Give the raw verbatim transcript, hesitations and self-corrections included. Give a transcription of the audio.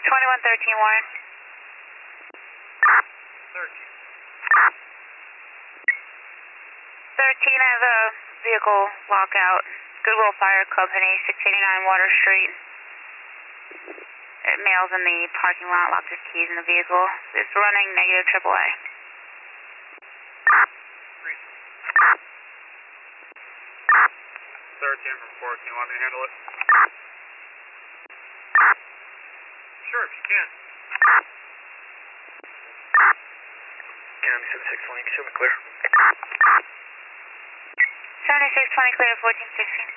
twenty-one thirteen, Warren. thirteen. thirteen, I have a vehicle lockout. Goodwill Fire Company, six eighty-nine Water Street. It male's in the parking lot, locked his keys in the vehicle. It's running negative triple A. Third Denver four, can you want me to handle it? Sure, if you can. County seventy-six twenty, show me clear. seventy-six twenty, clear to fourteen sixteen.